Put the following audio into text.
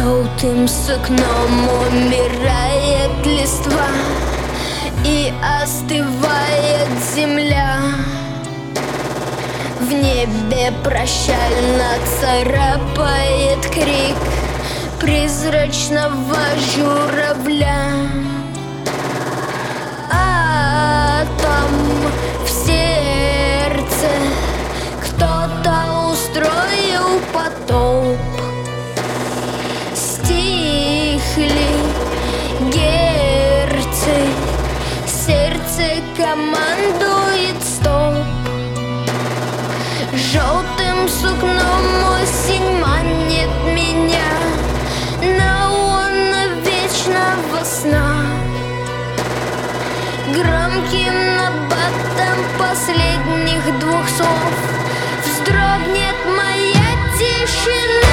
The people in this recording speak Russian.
Желтым сукном умирает листва и остывает земля. В небе прощально царапает крик призрачного журавля. А там в сердце кто-то устроил потоп. Стихли герцы, сердце командует стоп. Желтым сукном осень манит меня на лоно вечного сна. Громким набатом последних двух слов вздрогнет моя тишина.